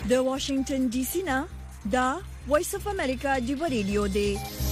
د واشنگټن ډي سي نه دا وایس اف امریکا دی ریډیو دی.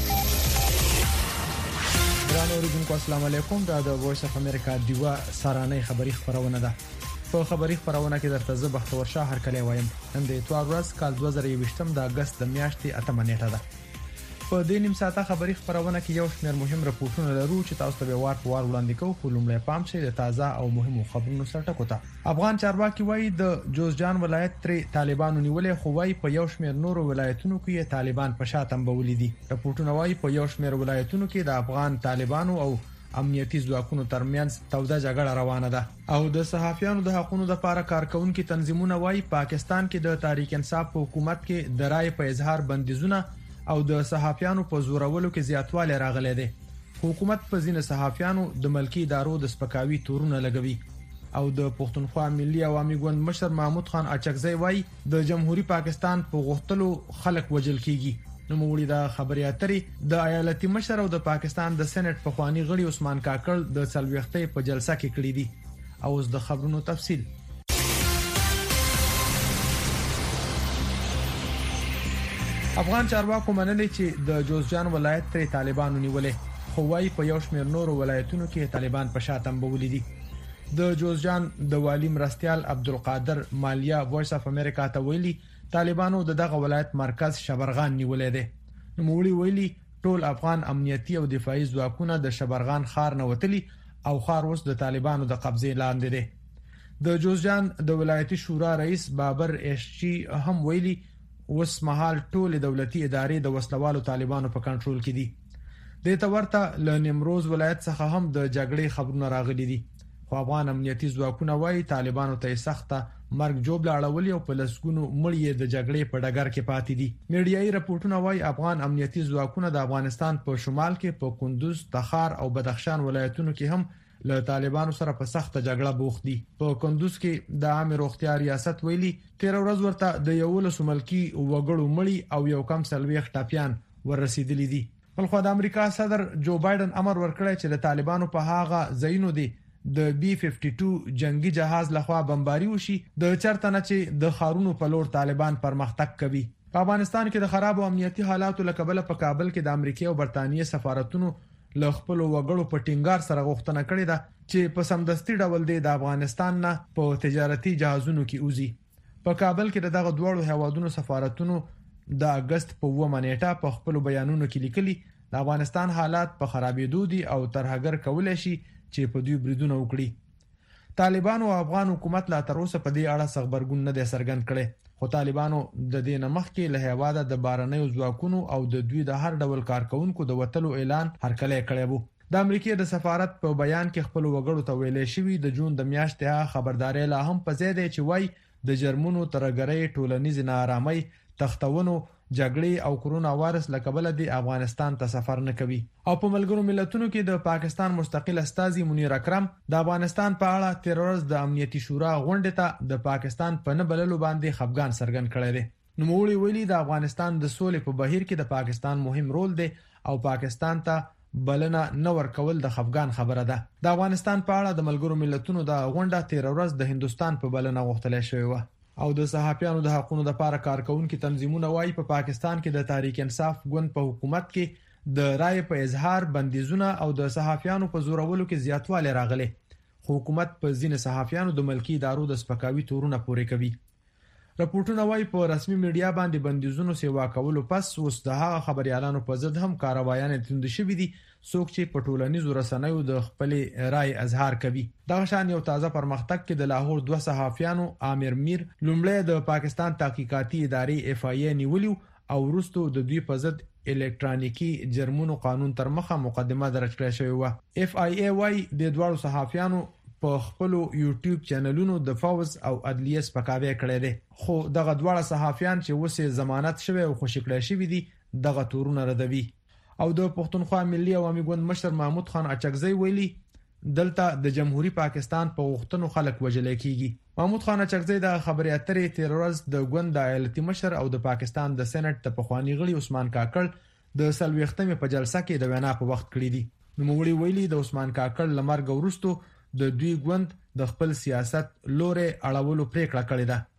ګران اوریدونکو السلام علیکم. دا د وایس اف امریکا دیوا سارانه خبری خبرونه ده. په خبری خبرونه کې درته زه بختور شاه هر کله وایم. نن د اتوار ورځ کال 2020 د اگست د میاشتې 8 نیټه ده. په دې نیم ساعته خبری خبرونه کې یو شمېر مهم راپورټونه لرو چې تاسو ته وار په وار وړاندې کوو. خو لومړی پام شي د تازه او مهمو خبرونو سره ټکو ته. افغان چارواکي وایي د جوزجان ولایت تر طالبانو نیولې، خو وایي په یو شمېر نورو ولایتونو کې طالبان په شاتم بولې دي. راپورټونه وایي په یو شمېر ولایتونو کې د افغان طالبانو او امنیتي ځواکونو ترمنځ توده جګړه روانه ده او د صحافیانو د حقوقو لپاره کارکونکو تنظیمونه وایي پاکستان کې د تحریک انصاف حکومت کې د رائے په اظهار بندیزونه او د صحافیانو په زورولو کې زیاتوالی راغلی دی. حکومت په ځینې صحافیانو د ملکی ادارو د سپکاوي تورونه لګوي او د پښتونخوا ملي عوامي ګوند مشر محمود خان اچکزی وایي د جمهوریت پاکستان په غوښتلو خلک وجل کیږي. نو موږ د خبري اترې د ایالتي مشر او د پاکستان د سېنات په خواني غړي عثمان کاکړ د څلويختې په جلسه کې کړی دي. او اوس د خبرونو تفصیل. افغان چارواکو منلي چې د جوزجان ولایت تر طالبانو نیولې، خو وايي په یو شمېر نورو ولایتونو کې طالبان په شاتم بولې دي. د جوزجان د والی مرستيال عبدالقادر مالیا وایس اف امریکا ته ویلي طالبانو دغه ولایت مرکز شبرغان نیولې ده. نو موږ ویلي ټول افغان امنیتي او دفاعي ځواکونه د شبرغان ښار نه وتلي او ښار اوس د طالبانو د قبضې لاندې ده. د جوزجان د ولایتي شورا رئیس بابر اشچی هم ویلي اوس مهال ټول دولتي ادارې د وسلوالو طالبانو په کنټرول کې دي. د تورته ل نیمروز ولایت څخه هم د جګړې خبرونه راغلي دي. خو افغان امنیتي ځواکونه وایي طالبانو ته سخته مرګ جوړ لاړولې او په لسګونو مړي د جګړې په ډګر کې پاتې دي. میډیایي راپورټونه وایي افغان امنیتي ځواکونه د افغانستان په شمال کې په کندوز، تخار او بدخشان ولایتونو کې هم له طالبانو سره په سخته جګړه بوخت دي. په کندوز کې د عامه روغتیا ریاست ویلي 13 ورځ ورته د یو لسملکی وګړو مړي او یو کم سلويخ ټاپیان ورسېدلې دي. بلخو د امریکا صدر جو بایدن امر ورکړی چې د طالبانو په هاغه ځایونو دي د B-52 جنگي جهاز لخوا بمباري وشي د چرته نه چې د خارونو په لور طالبان پرمختګ کوي. په افغانستان کې د خراب امنیتي حالاتو لکبل په کابل کې د امریکا او برتانیې سفارتونو له خپل وګړو په ټینګار سره غوښتنه کړې ده چې په سمدستي ډول د افغانستان نه په تجارتي جهازونو کې اوزي. په کابل کې دغه دوړو هوادونو سفارتونو د اگست په 9 نیټه په خپل بیانونو کې لیکلي د افغانستان حالات په خرابېدو دي او ترهګر کولای شي چې په دوی بریدونه وکړي. طالبانو او افغان حکومت لا تر اوسه په دې اړه خبرګون نه دی څرګند کړي، خو طالبانو د دې نمخ کې له هواده د بارنیو ځواکونو او د دوی د هر ډول کارکونکو د وټلو اعلان هرکله کړی وو. د امریکای د سفارت په بیان کې خپل وګړو ته ویلي شوی د جون د میاشتې خبرداري لا هم په زیاده چې وای د جرمنو ترګرۍ ټولنیز ناارامۍ تختونو جګړې او کرونا وایرس لکبل د افغانستان ته سفر نه کوي. او په ملګرو ملتونو کې د پاکستان مستقل استازي منیر اکرم د افغانستان په اړه تیرورز د امنیتي شورا غونډه ته د پاکستان په نه بللو باندې خفګان څرګند کړی دی. نو موږ ویلي د افغانستان د سولې په بهیر کې د پاکستان مهم رول دی او پاکستان ته بلنه نه ورکول د خفګان خبره ده. د افغانستان په اړه د ملګرو ملتونو د غونډه تیرورز د هندستان په بلنه غوښتل شوی و. او د صحافیانو د حقوقو لپاره کارکونکو تنظیمونه وایي په پاکستان کې د تحریک انصاف ګوند په حکومت کې د رائے په اظهار بندیزونه او د صحافیانو په زورولو کې زیاتوالی راغلی. حکومت په ځینې صحافیانو د ملکی ادارو د سپکاوي تورونه پورې کوي. راپورټونه وایي په رسمي میډیا باندې بندیزونو سیوا کولو پس اوس د هغه خبريالانو په ضد هم کاروایان توند شوې دي څوک چې په ټولنیزو رسنیو د خپل رائے اظهار کوي. دغه شان یو تازه پرمختګ کې د لاهور دوه صحافیانو عامر میر لومړی د پاکستان تحقیقاتي ادارې FIA نیولیو او وروسته د دوی په ضد الکترونیکی جرمونو قانون تر مخه مقدمه درج کړې شوې و. FIA وايي د دوه صحافیانو په خپل یوټیوب چینلونو د فوز او عدلیه سپکاوی کړی دی، خو دغه دواړه صحافیان چې وسه ضمانت شوی او خوشی کړی شوی دي دغه تورونه ردوي. او د پښتونخوا ملي عوامي ګوند مشر محمود خان اچکزی ویلي دلته د جمهوریت پاکستان په غوښتنو خلک وجل کیږي. محمود خان اچکزی د خبري اترې تیرورز د ګوند د ایالتي مشر او د پاکستان د سېنات د پخوانی غړي عثمان کاکړ د سلويختمې په جلسه کې د وینا په وخت کړی دي. نو موږ ویلي د عثمان کاکړ لمرګ ورستو د دوی ګوند د خپل سیاست لوري اړولو پریکړه کړې ده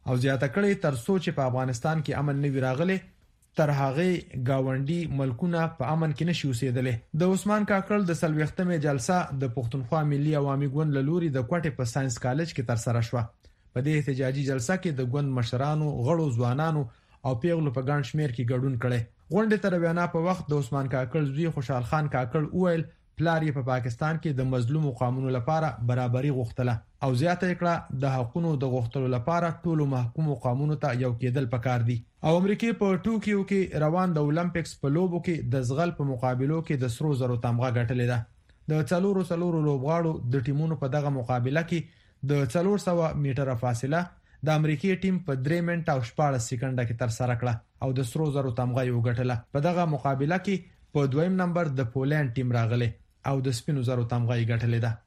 او زیاته کړې تر څو چې په افغانستان کې امن نه وي راغلی تر هغه گاونډي ملکونه په امن کې نشي اوسېدلې. د عثمان کاکړ د سلويختمې جلسه د پښتونخوا ملي عوامي ګوند لوري د کوټې په ساينس کالج کې تر سره شوه. په دې احتجاجي جلسه کې د ګوند مشرانو، غړو، ځوانانو او پیغلو په ګڼ شمیر کې ګډون کړي. غونډې تر وینا په وخت د عثمان کاکړ زوی خوشحال خان کاکړ وویل پلار یې په پاکستان کې د مظلوم قومونو لپاره برابرۍ غوښتله او زیاته کړه د حقوقو د غوښتلو لپاره ټولو محکوم قومونو ته یو کېدل پکار دي. او امریکای په ټوکیو کې روان د اولمپیکس په لوبو کې د زغل په مقابلو کې د سرو زرو تمغه ګټلې ده. د څلورو لوبغاړو د ټیمونو په دغه مقابله کې د 400 میټره فاصله د امریکای ټیم په 3 منټه او 14 سکندې کې تر سره کړه او د سرو زرو تمغه یو ګټله. په دغه مقابله کې په دویم نمبر د پولند ټیم راغله او د سپینو زرو تمغه یې ګټلې ده.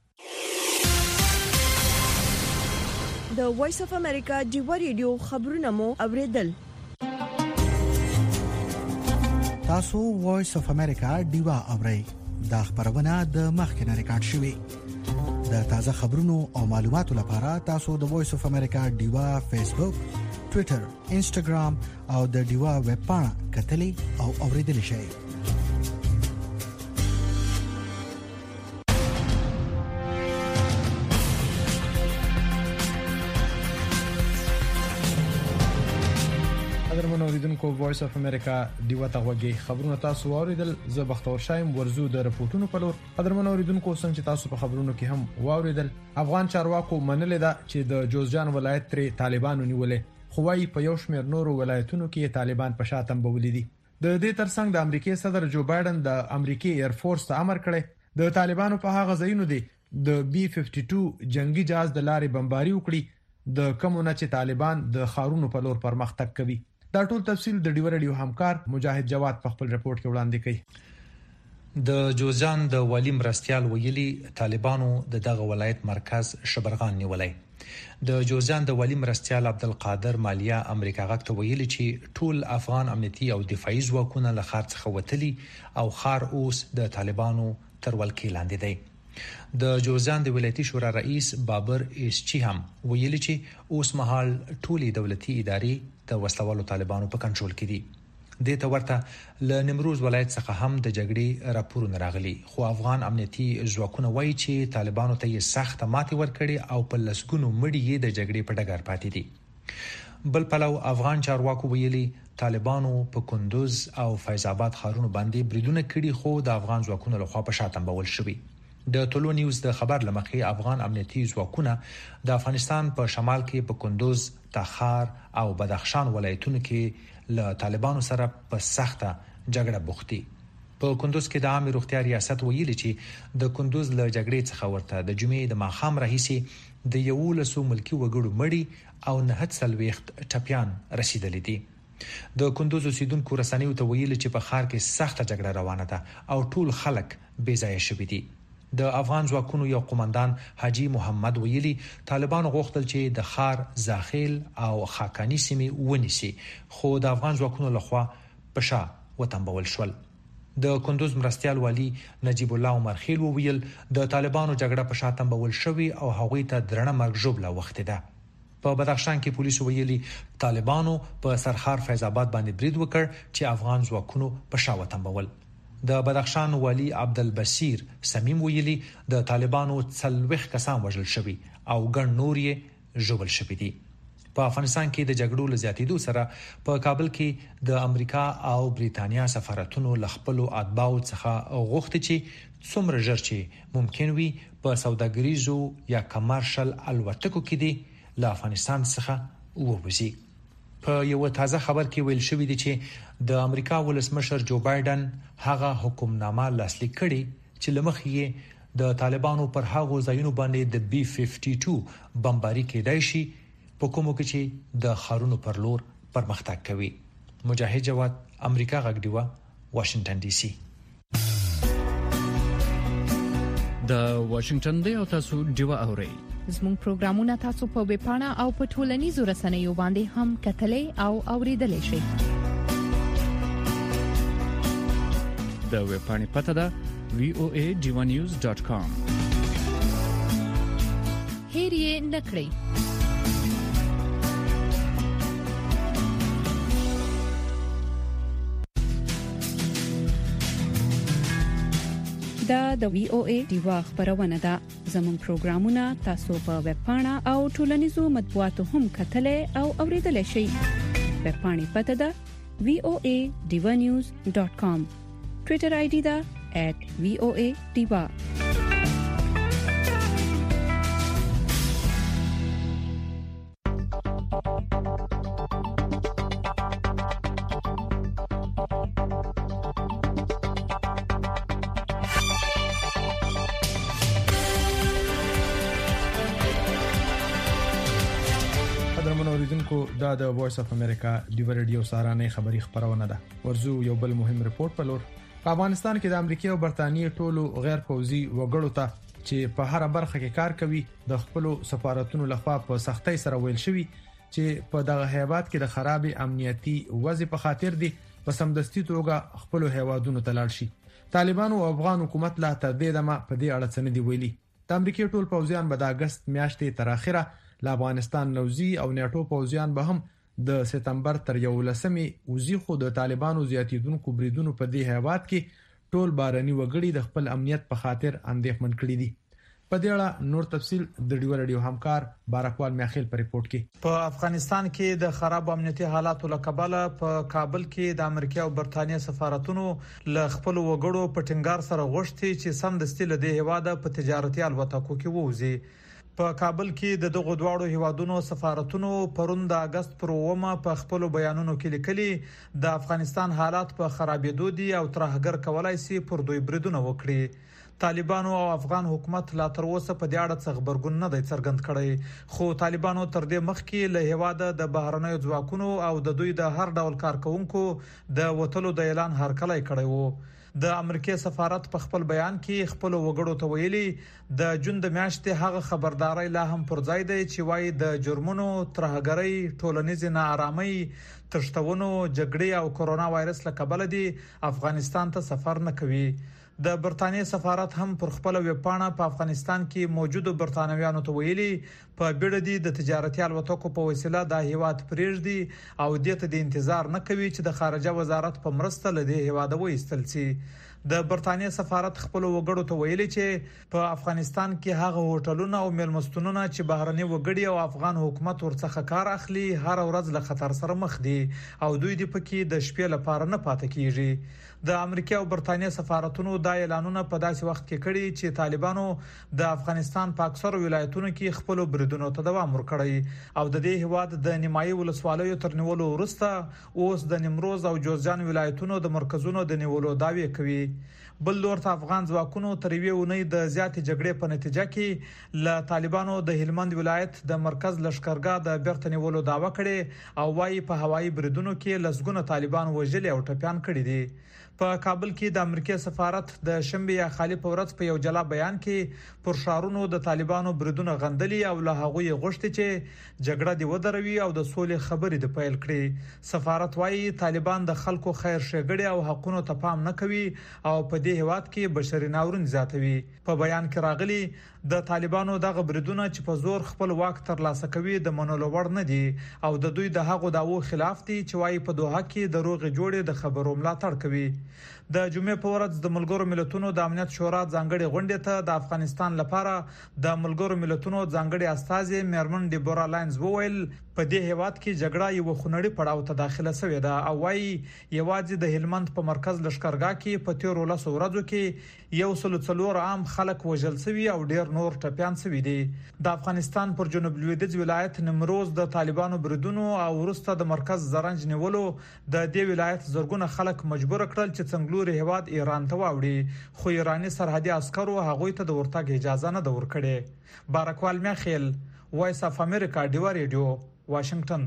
د وایس اف امریکا جیو ریډیو خبرونه مو اوریدل. تاسو وایس اف امریکا دیوا اورئ. دا خبرونه د مخکنه ریکارډ شوې. د تازه خبرونو او معلوماتو لپاره تاسو د وایس اف امریکا دیوا فیسبوک، ټوئیټر، انسټاګرام او د دیوا ویب پاڼه کتلې او اوریدل شئ. اوریدونکو وایس اف امریکا دیوا ته وګي خبرونه تاسو اوریدل. زه بختور شایم ورزو د رپورټونو په لور. قدرمن اوریدونکو څنګه چې تاسو په خبرونو کې هم واوریدل افغان چارواکو منلې ده چې د جوزجان ولایت تر طالبانو نیولې خو وايي په یو شمېر نورو ولایتونو کې طالبان په شاتم بولې دي. د دې ترڅنګ د امریکای صدر جو بایدن د امریکای ایر فورس ته امر کړی د طالبانو په هغه ځایونو دي د B-52 جنگي جهاز د لارې بمباري وکړي د کومونه چې طالبان د خارونو په لور پرمختګ کوي. دا ټول تفصیل د ډیو رادیو همکار مجاهد جواد په خپل رپورت کې وړاندې کړي. د جوزجان د والی مرستيال ویلي طالبانو د دغه ولایت مرکز شبرغان نیولای. د جوزجان د والی مرستيال عبدالقادر مالیا امریکا غاکته ویلي چې ټول افغان امنیتي او دفاعي ځواکونه له خار څخه وتلي او خار اوس د طالبانو تر ولکې لاندې دی. د جوزجان د ولایتي شورا رئیس بابر ایسچی هم ویلي چې اوس مهال ټولي دولتي ادارې د وسلوالو طالبانو په کنټرول کې دي. د ته ورته ل نیمروز ولایت څخه هم د جګړې راپورونه راغلي خو افغان امنیتي ځواکونه وایي چې طالبانو ته یې سخت ماتې ورکړي او په لسګونو مړي یې د جګړې په ډګر پاتې دي. بل پلو افغان چارواکو ویلي طالبانو په کندوز او فیض آباد ښارونو باندې بریدونه کړي خو د افغان ځواکونو لخوا په شاتم بول شوی. د ټولو نیوز د خبر لمخې افغان امنیتي ځواکونه د افغانستان په شمال کې په کندوز، تخار او بدخشان ولایتونو کې له طالبانو سره په سخته جګړه بوختي. په کندوز کې د عامه روغتیا ریاست ویلي چې د کندوز له جګړې څخه ورته د جمعې د ماښام راهیسي د 11 ملکی وګړو مړي او 9 ټپيان رسیدلې دي. د کندوز اوسیدونکو رسنیو ته ویلي چې په ښار کې سخته جګړه روانه ده او ټول خلک بې ځایه شوي دي. د افغان ځواکونو یو قومندان حاجی محمد ویلي طالبانو غوښتل چې د خار، زاخیل او خاکانی سیمې ونیسي خو د افغان ځواکونو لخوا په شا وتمبول شول. د کندوز مرستيال والی نجیب الله عمر خیل ویل د طالبانو جګړه په شا تمبول شوی او هغوی ته درنه مرګ ژوبله وخت ده. په بدخشان کې پولیسو ویلي طالبانو په سرخار فیض آباد باندې برید وکړ چې افغان ځواکونو په شا وتمبول. د بدخشان والی عبدالبصیر سمیم ویلي د طالبانو 40 کسان وژل شوي او ګڼ نور یې ژوبل شوي دي. په افغانستان کې د جګړو لزیاتېدو سره په کابل کې د امریکا او بریتانیا سفارتونو لخپلو اتباعو څخه غوښتي چې څومره ژر چې ممکن وي په سوداګریزو یا کمرشل الوتکو کې دي له افغانستان څخه ووځي. په یو تازه خبر کې ویل شوی دی چې د امریکا ولسمشر جو بایدن هغه حکمنامه لاسلیک کړي چې لمخې یې د طالبانو پر هغو ځایونو باندې د B-52 بمباري کېدای شي په کومو کې چې د خارونو پر لور پرمختګ کوي. مجاهد جواد امریکا غږ دیوا واشنگټن ډي سي. د واشنگټن دی او تاسو دیوا اورئ. زموږ پروګرامونه تاسو په ویب پاڼه او په ټولنیزو رسنیو باندې هم کتلې او اوریدلای شئ. د ویب پاڼې پته ده voajivanews.com. هیر یې نکړئ. دا د VOA ډیوا خبرونه ده. زموږ پروګرامونه تاسو په ویب پاڼه او ټولنیزو مطبوعاتو هم کتلای او اوریدلای شئ. ویب پاڼې پته ده voadivanews.com. ټوئیټر آی ډي ده @voadiva. دا د وایس اف امریکا ډیو ریډیو سارانه خبری خبرونه ده. ورزو یو بل مهم ریپورت په لور. په افغانستان کې د امریکا او برتانیې ټولو غیر پوځي وګړو ته چې په هر برخه کې کار کوي د خپل سفارتونو لخوا په سختۍ سره ویل شوی چې په دغه هیواد کې د خراب امنیتي وضع په خاطر دي په سمدستي توګه خپل هیوادونو ته لاړ شي. طالبان او افغان حکومت لا تر دې دمه په دې اړه څه نه دی ویلي. د امریکا ټول پوځیان به د اگست میاشتې تر اخره له افغانستان نوځي او نیټو پوځیان به هم د سپتمبر تر 11مې وزي خو د طالبانو زیاتیدونکو بریدونو په دې هیواد کې ټول بارني وګړي د خپل امنیت په خاطر اندېښمن کړي دي. په دې اړه نور تفصيل د ډیو رادیو همکار بارکوال میاخیل په ریپورت کې. په افغانستان کې د خراب امنیتي حالاتو لکباله په کابل کې د امریکا او برتانیې سفارتونو ل خپل وګړو په ټینګار سره غوښتي چې سم د ستیل د هیواد په تجارتي الوتکو کې ووزي. په کابل کې د دغه دواړو هیوادونو سفارتونو پرون د اگست پر 9 په خپل بیانونو کې لیکلي د افغانستان حالات په خرابېدو دي او ترهګر کولای شي پر دوی بریدونه وکړي. طالبانو او افغان حکومت لا تر اوسه په دې اړه څه خبرګون نه دی څرګند کړی، خو طالبانو تر دې مخکې له هیواده د بهرنیو ځواکونو او د دوی د هر ډول کارکونکو د وټلو د اعلان هرکلی کړی وو. د امریکای سفارت په خپل بیان کې خپل وګړو ته ویلي د جون د میاشتې هغه خبرداري لا هم پر ځای دی چې وايي د جرمونو ترهګرۍ ټولنیز ناارامۍ تشتونو جګړې او کرونا وایرس له کبله دی افغانستان ته سفر نه کوي. د برتانیې سفارت هم پر خپل ویب پاڼه په افغانستان کې موجودو برتانویانو ته ویلي په بیړه دي د تجارتي الوتکو په وسیله د هیواد پریږدي او دته د انتظار نه کوي چې د خارجه وزارت په مرسته لدی هیواد وایستل شي. د برتانیې سفارت خپل وګړو ته ویلي چې په افغانستان کې هغه هوټلونه او میلمستونونه چې بهرني وګړي او افغان حکومت ورڅخه کار اخلي هر ورځ له خطر سره مخ دي او دوی د پکې د شپې لپاره نه پاتې کیږي. د امریکا او برتانیې سفارتونو دا اعلانونه په داسې وخت کې کړي چې طالبانو د افغانستان په اکثر ولایتونو کې خپل بریدونو ته دوام ورکړی او د دې هواد د نیمایي ولسوالیو تر نیولو وروسته اوس د نیمروز او جوزجان ولایتونو د مرکزونو د نیولو داوی کوي. بل لور ته افغان ځواکونو تر ویونی د زیاتې جګړې په نتیجه کې ل طالبانو د هلمند ولایت د مرکز لشکرګاه د برتنی ولو داوا کړي او وايي په هوایي بریدونو کې لسګونه طالبان وژلي او ټپيان کړي دي. په کابل کې د امریکای سفارت د شنبه یا خالی په ورځ په یو جلا بیان کې پر شارونو د طالبانو بریدونه غندلي او له هغه غوښتي چې جګړه دی ودروي او د سولې خبرې د پیل کړي. سفارت وايي طالبان د خلکو خیر ښېګړې او حقوقو ته پام نه کوي او په دې هیواد کې بشري ناورین زیاتوي. په بیان کې راغلي د طالبانو دغه بریدونه چې په زور خپل واک ترلاسه کوي د منلو وړ نه دي او د دوی د هغو داوو خلاف دي چې وايي په دوحه کې د روغ جوړې د خبرو ملاتړ کوي. د جمعې په ورځ د ملګرو ملتونو د امنیت شورا ځانګړي غونډې ته د افغانستان لپاره د ملګرو ملتونو ځانګړي استازي میرمن ډیبورا لاینز وویل په دې هیواد کې جګړه یو خونړی پړاو ته داخله شوې ده او وايي یوازې د هلمند په مرکز لشکرګاه کې په 13 ورځو کې 104 عام خلک وژل شوي او ډیر نور ټپيان شوي دي. د افغانستان پر جنوب لویدیځ ولایت نیمروز د طالبانو بریدونو او وروسته د مرکز زرنج نیولو د دې ولایت زرګونه خلک مجبور کړل چې څنګهلوري هیواد ایران ته واوړي، خو ایرانی سرحدي عسکرو هغوی ته د ورتګ اجازه نه ورکړي. بارکوال میاخیل، وایس اف امریکا ډیو ریډیو، واشنگټن.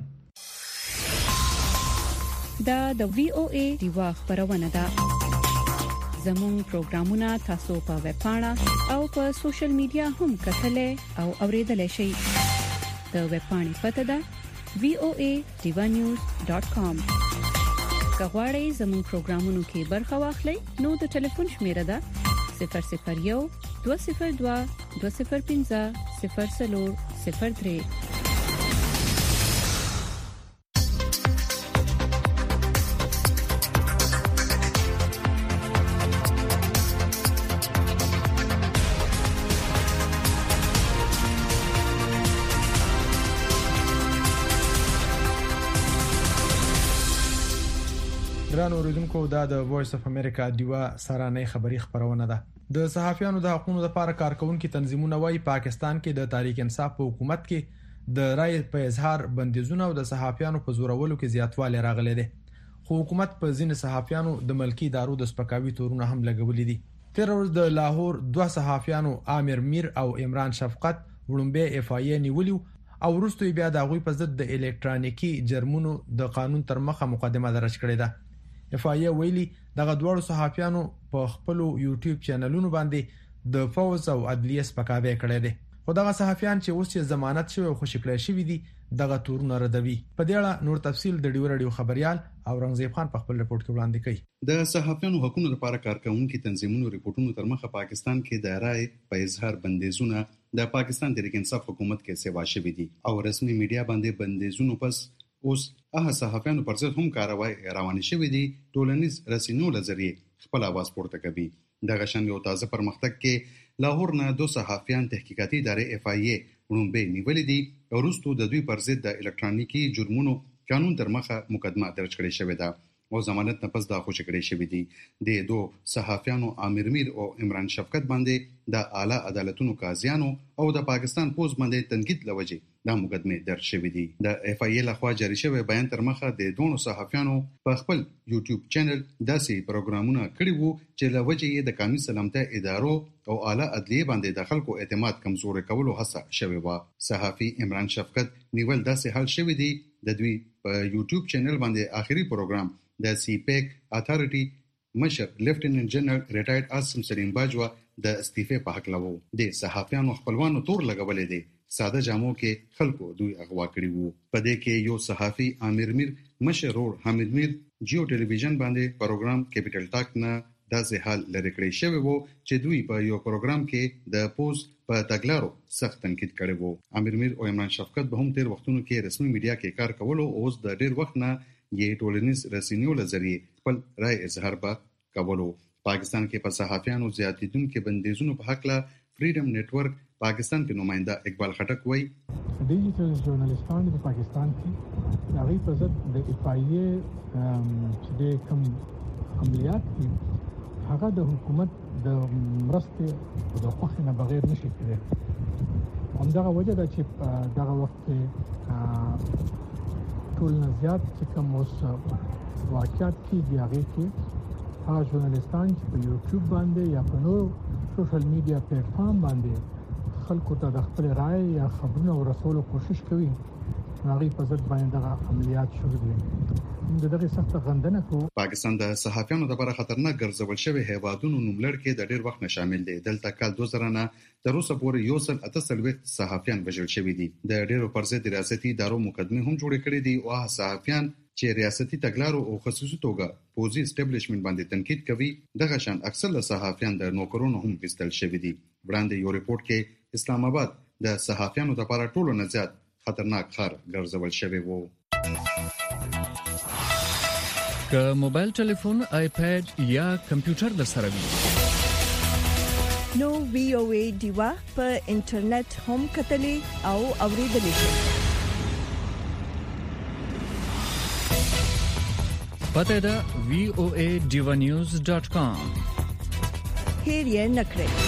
دا د VOA ډیوا خبرونه ده. زموږ پروګرامونه تاسو په ویب پاڼه او په سوشل میډیا هم کتلای او اوریدلای شئ. د ویب پاڼې پته ده voadivanews.com. کغواړئ زموږ پروګرامونو کې برخه واخلئ نو د ټلیفون شمیره ده 001 202 205 0003. ګران اوریدونکو دا د وایس اف امریکا دیوا سارانه خبری خبرونه ده. د صحافیانو د حقوقو لپاره کارکونکو تنظیمونه وايي پاکستان کې د تحریک انصاف په حکومت کې د رای په اظهار بندیزونه او د صحافیانو په زورولو کې زیاتوالی راغلی دی. خو حکومت په ځینې صحافیانو د ملکی ادارو د سپکاوي تورونه هم لګولې دي. تیر ورځ د لاهور دوه صحافیانو عامر میر او عمران شفقت وړومبه اف آی نیولیو او وروسته بیا د غوي په ضد د الکترونیکی جرمونو د قانون تر مخه مقدمه درج کړې ده. اف آی ویلي دغه دوه صحافیانو په خپل یوټیوب چینلونو باندې د فوز او عدلیه سپکاوی کړی دی. خو دغه صحافیان چې اوس یې ضمانت شوی او خوشی کړی شوی دي دغه تورونه ردوي. په دې اړه نور تفصیل د ډیو رادیو خبريال او رنگزیب خان په خپل رپورت کې وړاندې کړي. د صحافیانو حقوقو لپاره کارکونکو تنظیمونو ریپورتونو تر مخه پاکستان کې د رای په اظهار بندیزونه د پاکستان تحریک انصاف حکومت کې سیوا شوی دي او رسمي میډیا باندې بندیزونو پس اوس هغه صحافیانو پر ضد هم کاروای روان شوی دي. ټولنیز رسنیو لزریه خپل आवाज پورته کوي. دغه شان یو تازه پرمختګ کې لاهور نه دوه صحافیان تحقیقاتي ادارې اف آی وړومبه نیولې دي او وروسته د دوی پر ضد د الکترونیکی جرمونو قانون تر مخه مقدمه درج کړې شوې ده او ضمانت نه پس دا خوشی کړی شوی دي. د دوه صحافیانو عامر میر او عمران شفقت باندې د اعلی عدالتونو قاضیانو او د پاکستان پوز باندې تنقید لوجه دا مقدمه درج شوی دي. د اف آی لخوا جاری شوی بیان تر مخه د دوه صحافیانو په خپل یوټیوب چینل داسې پروګرامونه کړي وو چې لوجه یې د قانوني سلامتیا ادارو او اعلی عدلیه باندې د خلکو اعتماد کمزوري کولو هڅه شوی و. صحافي عمران شفقت نیول داسې حل شوی دی د دوی په یوټیوب چینل باندې آخري پروګرام د سی پیک اتھارټي مشر لیفټیننټ جنرال ریټایرډ عاصم سلیم باجوا د استعفاء په حق لوو. د صحافیانو خپلوانو تور لګولې دي. ساده جامو کې خلکو دوی اغوا کړی وو. په دې کې یو صحافي عامر میر مشر اور حمید میر جیو ټلویزیون باندې پروګرام کیپټل ټاک نه داسې حال لري کړی شوی وو چې دوی په یو پروګرام کې د پوز په تګلارو سخت تنقید کړی وو. عامر میر او عمران شفقت به هم تیر وختونو کې رسمي میډیا کې کار کولو او اوس د ډیر وخت نه یې ټولنیز رسنیو لزریه خپل رائے اظهار به کولو. پاکستان کې په صحافیانو زیاتیدونکو بندیزونو په حق لا فریډم نتورک پاکستان کې نمائنده اقبال خټک وایي ډیجیټل ژورنالیستان په پاکستان کې هغه په ضد د اف آی چې د کوم عملیات دي هغه د حکومت د مرستې د خوښ نه بغیر نشي کېدای. همدغه وجه ده چې دغه وخت کې ټول نه زیات چې کوم اوس واقعیت کې دی هغه کې هغه ژورنالیستان چې په یوټیوب باندې یا په نور سوشل میډیا پلیټ فارم باندې خلکو ته د خپل رائے یا خبرونه ورسولو کوشش کوي هغه په ضد باندې د عملیات شروع دي. دغه سخت غندنه کو پاکستان د صحافیانو لپاره خطرناک ګرځول شوی هیوادونو نوملړ کې د ډیر وخت نه شامل دي. دلته کال 2000 نه تر اوسه پورې یو سل 88 صحافیان وژل شوی دي. د ډیرو پر ضد ریاستي ادارو مقدمه هم جوړ کړې دي او صحافیان چې ریاستي تګلارو او خصوصي توګه پوزي اسټابلیشمنت باندې تنقید کوي دغه شان اکثر صحافیان د نوکرونو هم وستل شوی دي. وړاندې یو ریپورت کې اسلام آباد د صحافیانو لپاره ټولو نه زیات خطرناک ښار ګرځول شوی وو. که موبایل ټلیفون آیپاد یا کمپیوټر در سره وي نو وی او ای دیوا په انټرنیټ هم کتلې او اوریدلې شئ. پته ده voaDivanews.com. هیر یې نکړئ.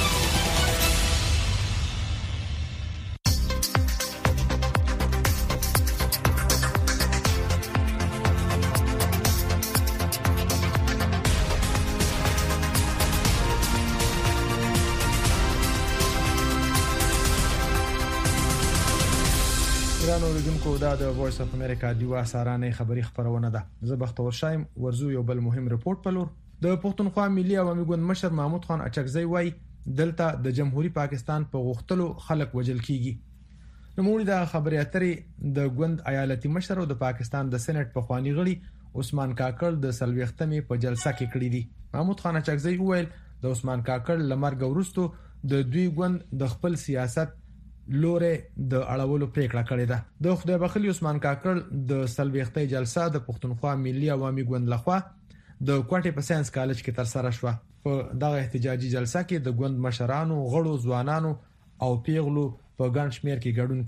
اوریدونکو دا د وایس اف امریکا دیوا سارانه خبری خبرونه ده. زه بختور شایم ورزو یو بل مهم ریپورت پلور. د پښتونخوا ملي عوامي ګوند مشر محمود خان اچکزی وای دلته د جمهوریت پاکستان په غوښتلو خلک وجل کیږي. نوموړي د خبري اترې د ګوند ایالتي مشر او د پاکستان د سېنات په خواني غړي عثمان کاکړ د سلويختمې په جلسه کې کړی دي. محمود خان اچکزی وویل د عثمان کاکړ لمرګ ورستو د دوی ګوند د خپل سیاست لورې د اړولو پریکړه کړې ده. د خدای بخښلي عثمان کاکړ د سلويختې جلسه د پښتونخوا ملي عوامي ګوند لخوا د کوټې په ساينس کالج کې تر سره شوه. په دغه احتجاجي جلسه کې د ګوند مشرانو، غړو، ځوانانو او پیغلو په ګڼ شمېر کې ګډون کړي.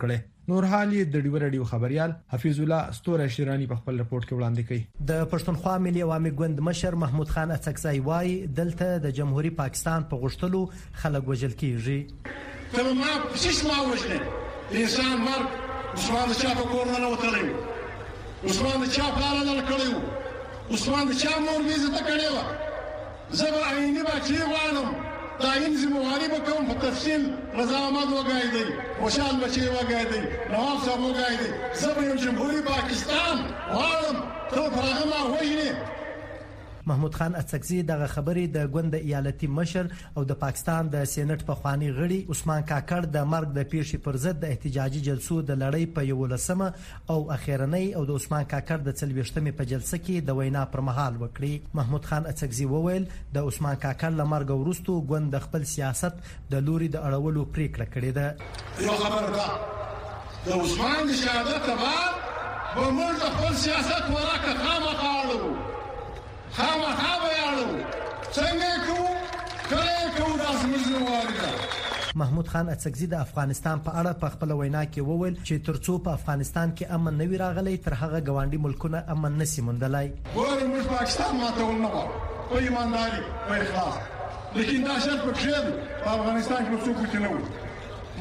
نور حالي د ډیو رادیو خبريال حفیظ الله ستوره شیرانی په خپل رپورت کې وړاندې کړي. د پښتونخوا ملي عوامي ګوند مشر محمود خان اڅکزی وايي دلته د جمهوریت پاکستان په غشتلو خلک وژل کیږي. ته ما پسیس ما وژنې انسان مرګ عثمان چا په کور نه وتلې عثمان چا پلان نه کړیو عثمان چا مور ویزه ته کړیو زبر عیني با چی غواړم دا این زمواري به کوم په تفصیل رضا احمد وګای دی خوشحال بچي وګای دی نواب صاحب وګای دی زبر جمهوریت پاکستان غواړم ته فرغه ما وژنې. محمود خان اڅکزی دغه خبرې د ګوند ایالتي مشر او د پاکستان د سېنات په خواني غړي عثمان کاکړ د مرګ د پیښې پر ضد د احتجاجي جلسو د لړۍ په 11مه او اخیرنۍ او د عثمان کاکړ د 40مه په جلسه کې د وینا پر مهال وکړي. محمود خان اڅکزی وویل د عثمان کاکړ لمرګ ورستو ګوند خپل سیاست د لوري د اړولو پریکړه کړې ده. یو خبر ده د عثمان د شهادت بعد به موږ خپل سیاست ورکه خامخاړو خامخا بیاړو څنګه کوو کله کوو داس مزنواري. محمود خان اڅکزی د افغانستان په اړه په خپل وینا کې وویل چې ترڅو په افغانستان کې امن نوي راغلی تر هغه ګاونډي ملکونه امن نسی موندلای. ګورم موږ پاکستان ماته ونه په ایمانداري په اخلاص لیکن دا شرط په کې په افغانستان کې څوک پټ نه و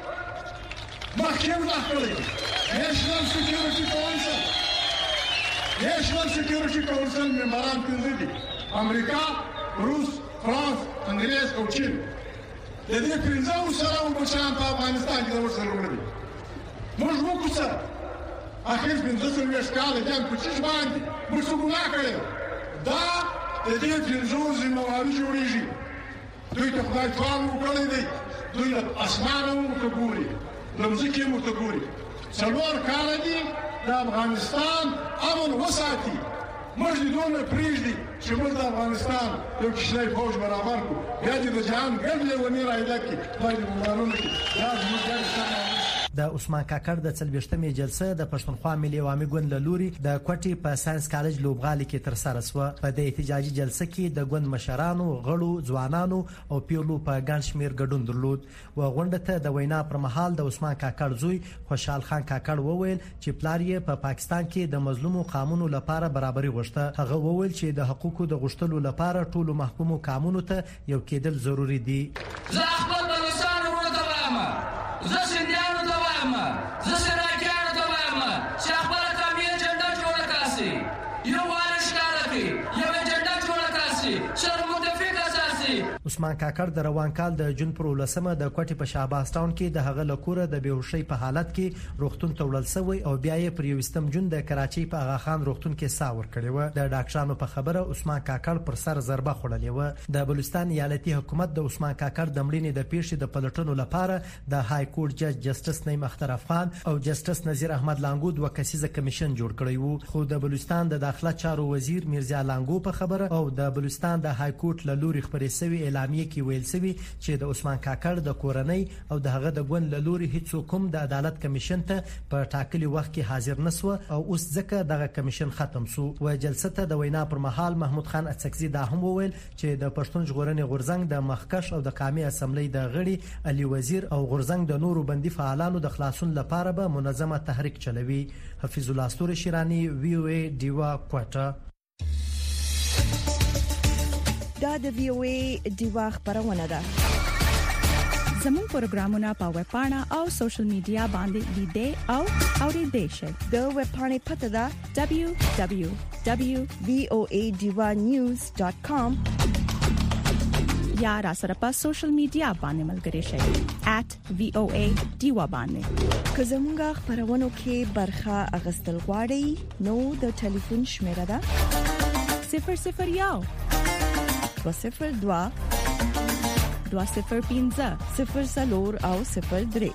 موږ مخکې راغلي نېشنل سکیورټي کونسل نېشنل سکیورټي کونسل ممبران کړي امریکا روس فرانس انګلیس او چین د دې پرځاو سره وبچان په افغانستان کې ورسره وړي موږ وکړو اخر بنځل وشکاله جام په چش باندې موږ څنګه کړو دا د دې پرځاو زمواري جوړیږي دوی ته خدای ځوان وکړي دي دوی اسمانو ته ګوري لمزکه مو ته ګوري څلور کال دي د افغانستان امن وساتي موږ دونه پریږدي چې موږ د افغانستان یو کشنۍ فوج برابر کو بیا دې د جهان ګرځي ونی راځي کې باید ومانونه کې دا موږ د عثمان کاکړ د 40مه جلسه د پښتونخوا ملي عوامي ګوند لوري د کوټي په ساينس کالج لوبغالي کې تر سره شو. په د احتجاجي جلسه کې د ګوند مشرانو غړو ځوانانو او پیولو په ګڼ شمیر ګډون درلود. و غونډه ته د وینا پر مهال د عثمان کاکړ زوی خوشحال خان کاکړ وویل چې پلار یې په پاکستان کې د مظلومو قانونو لپاره برابرۍ غوښته. هغه وویل چې د حقوقو د غوښتلو لپاره ټولو محکومو قانونو ته یو کېدل ضروری دي. زه خپل بلوچستان ورته وایم زه سندیانو ته وایم زه سراکیانو ته وایم چې خپل قومي جنډه جوړه کړئ یو وارش کار کوي یو جنډه جوړه کړئ شر متفق اساسي. عثمان کاکړ د روان کال د جون پر 18مه د کوټي په شهباز ټاون کې د هغه لکوره د بیهوشۍ په حالت کې روغتون ته وړل شوی او بیا یې پر 20 جون د کراچۍ په اغا خان روغتون کې ساور کړی و. د ډاکټرانو په خبره عثمان کاکړ پر سر ضربه خوړلې و. د بلوچستان ایالتي حکومت د عثمان کاکړ د مړینې د پیښې د پلټنو لپاره د های کورټ جج جسټس نعیم اختر افغان او جسټس نذیر احمد لانګو دوه کسیزه کمیشن جوړ کړی وو. خو د بلوچستان د داخله چارو وزیر میرزا لانګو په خبره او د بلوچستان د های کورټ له لوري خبرې شوی اعلامیه کې ویل شوی چې د عثمان کاکړ د کورنۍ او د هغه د ګوند له لوري هیڅ کوم د عدالت کمیشن ته په ټاکلي وخت کې حاضر نسو او اوس ځکه دغه کمیشن ختم شو. و جلسه ته د وینا پر مهال محمود خان اڅکزی دا هم وویل چې د پښتون ژغورنې غورځنګ د مخکش او د قومي اسمبلی د غړي علي وزیر او غورځنګ د نورو بندي فعالانو د خلاصون لپاره به منظمه تحریک چلوي. حفیظ الله ستوره شیرانی وی او ای دیوا کوټه. دا د وی او ای دیوا خبرونه ده. زموږ پروګرامونه په ویب پاڼه او سوشل میډیا باندې لیدئ او اوریدئ شئ. د ویب پاڼې پته ده www.voanews.com یا را سره په سوشل میډیا باندې ملګري شئ @voa دیوا باندې. که زموږ خبرونه کې برخه اغستل غواړئ نو د ټلیفون شمیره ده 001 202 205 0 او 03.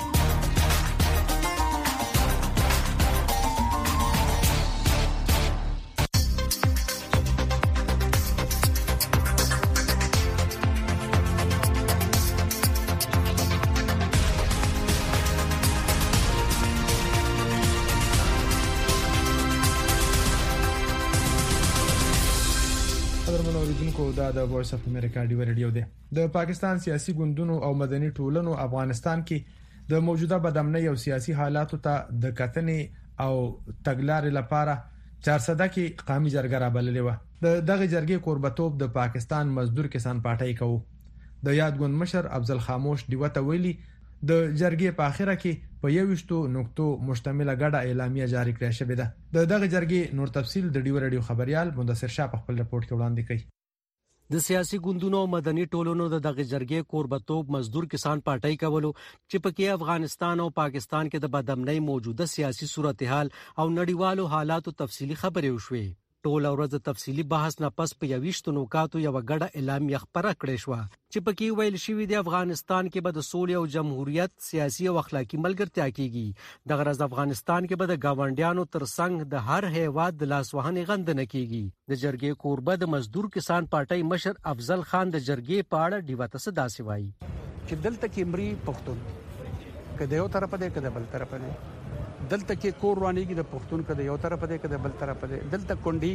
دا د وایس اف امریکا ډیو رادیو ده. د پاکستان سیاسي ګوندونو او مدني ټولنو افغانستان کې د موجوده بدامنۍ او سیاسي حالاتو ته د کتنې او تګلارې لپاره 400 کې قومي جرګه رابللې و. دغه جرګې کوربتوب د پاکستان مزدور کسان پارټۍ کوي. د یادګون مشر افضل خاموش دیوته ویلي د جرګې په اخره کې په 21 نقطو مشتمله غړه اعلامیه جاری کړې شوې ده. د دغه جرګې نور تفصیل د ډیو رادیو خبريال مدثر شاه په خپل رپورت کې وړاندې کړي. د سیاسي ګوندونو مدني ټولنو د دغه جرګې کوربتوب مزدور کسان پارټۍ کولو چې پکې افغانستان او پاکستان کې د بدامنۍ موجوده سیاسي صورتحال او نړیوالو حالاتو تفصیلی خبرې وشوي. ټول ورځ تفصیلی بحث نه پس په 21 نوکاتو یو غړه اعلامیه خبره کړې شو چې پکې ویل شوی د افغانستان کې به د سولې او جمهوریت سیاسي او اخلاقی ملګرتیا کیږي. د غرض افغانستان کې به د گاونډیانو ترڅنګ د هر هیواد د لاسوهنې غندنه کیږي. د جرګې کوربه د مزدور کسان پارټۍ مشر افضل خان د جرګې په اړه دیوته صدا سوای چې دلته کې مری پښتون کده یو طرف دی کده بل طرف دی، دلته کې کور روانيږي د پښتون کده یو طرف دی کده بل طرف دی، دلته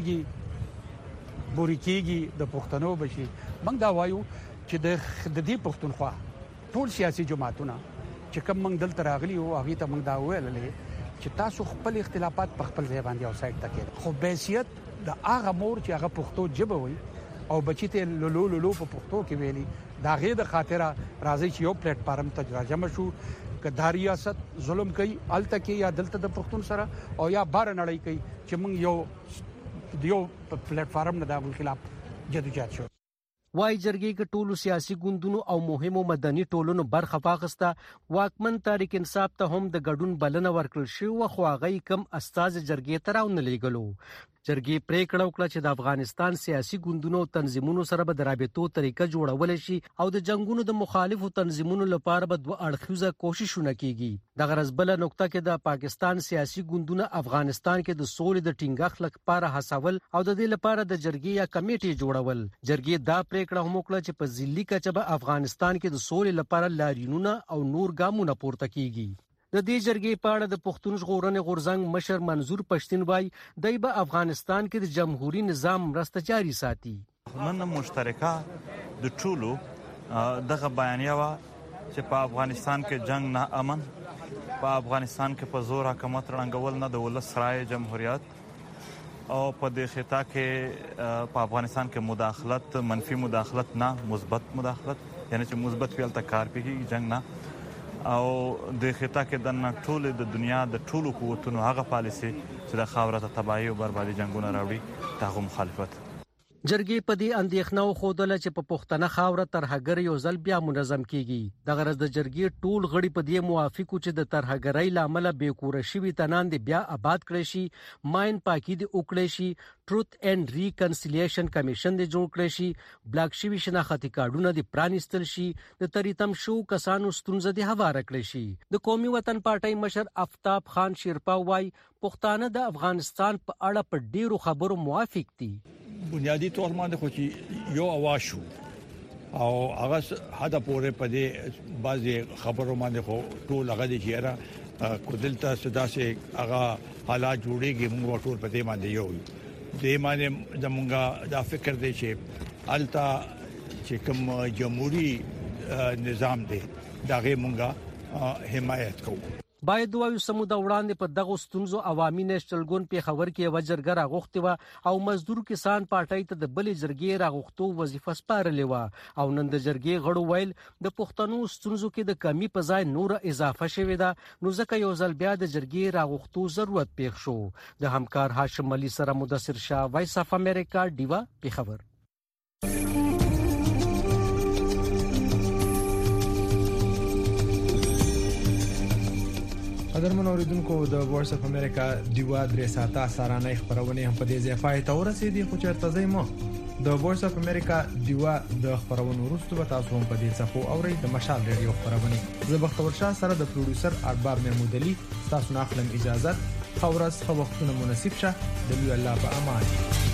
کونډيږي بوري کېږي د پښتنو بشي. موږ دا وایو چې د دې پښتونخوا ټول سیاسي جماعتونه چې کوم موږ دلته راغلي او هغه ته موږ دا ویللې چې تاسو خپل اختلافات په خپل ځای باندې او سایت تکې خو بحثیت د هغه مور چې هغه پښتو جبه وي او بچی ته لولو په پښتو کې ویلي دا غي د خاطره راځي چې یو پلیټ فارم ته راځم شو کدا ریاست ظلم کوي الته کې یا دلته د پښتون سره او یا بار نړۍ کوي چې موږ یو پلیټ فارم نه د خلاف جدوجہد شو. وای جرګې کې ټولو سیاسي ګوندونو او مهمو مدني ټولنو برخه واخیسته. واکمن تحریک انصاف ته هم د ګډون بلنه ورکړل شو او خو هغه کم استاد جرګې ته راونه لېګلو. جرګې پریکړه وکړه چې د افغانستان سیاسي ګوندونو او تنظیمونو سره به د رابطو طریقه جوړول شي او د جنگونو د مخالفو تنظیمونو لپاره به دوه اړخیزه کوششونه کیږي. د غرض بل نقطه کې د پاکستان سیاسي ګوندونو افغانستان کې د سولې د ټینګښت لپاره هڅول او د دې لپاره د جرګې یا کمیټې جوړول. جرګې دا پریکړه هم وکړه چې په ځلي کچه به افغانستان کې د سولې لپاره لاریونونه او نور ګامونه پورته کیږي. د دې جرګې په اړه د پښتون ژغورنې غورځنګ مشر منظور پښتين وای دای به افغانستان کې د جمهوریت نظام مرسته جاري ساتي. من مشترکه د ټولو دغه بیانیه وا چې په افغانستان کې جنگ نه امن، په افغانستان کې په زور حکومت رنګول نه د ولس رای جمهوریت او په دې خطه کې په افغانستان کې مداخلت منفي مداخلت نه مثبت مداخلت یعنی چې مثبت فعل ته کار کوي جنگ نه او د خطه کې د ټول د دنیا د ټولو قوتونو هغه پالیسي چې د خاوره ته تباہي او بربادي جنگونه راوړي ته مخالفت. جرګې په دې اندېښنه خوده چې په پښتنه خاوره ترهګر یو ځل بیا منظم کیږي. د غرض د جرګې ټول غړي په دې موافقو چې د ترهګرۍ لامل به کور شي تنان دي بیا آباد کړي شي، ماین پاکي دي وکړي شي، ټروت اینڈ ریکنسیلیشن کمیشن دي جوړ کړي شي، بلاک شوی شناختی کارډونه دي پرانیستل شي، د تریتم شو کسانو ستونزې دي هواره کړي شي. د قومي وطن پارټۍ مشر آفتاب خان شیرپا وای پښتانه د افغانستان په اړه په ډیرو خبرو موافق دي. بنیادی طور باندې خو چې یو आवाज شو او هغه حدا پورې په دې بعضي خبرو باندې خو ټول هغه دي چې کو دلته صدا سي هغه حالات جوړيږي موږ ټول په دې باندې یو دې باندې زمونږه دا فکر دی چې التا چې کوم جمهوریت نظام دی داغه مونږه حمایت کوو. باید وایو سموده وړاندې په دغه ستونزو عوامي نېشنل ګوند په خبر کې وجرګر غوښتي و او مزدور کسان پارټۍ ته د بلې جرګې راغوښتو وظیفه سپارلې و او نن د جرګې غړو ویل د پښتنو ستونزو کې د کمی په ځای نور اضافه شوې ده نو ځکه یو ځل بیا د جرګې راغوښتو ضرورت پیښ شو. د همکار هاشم علي سره مدثر شاه، وایس اف امریکا، ډیوا په خبر. قدرمن اوریدونکو د وایس اف امریکا دیوا درې ساعته سارانه خبرونه هم په دې ځای پای ته ورسېدي خو چیرته زمو د وایس اف امریکا دیوا د خبرونو وروسته به تاسو هم په دې صفو اورئ د مشال ریډیو خبرونه. زه بختور شاه سره د پروډوسر ارباب محمود علي تاسو نه اخلم اجازه. خورس خو وختونه مناسب شه د الله په امان.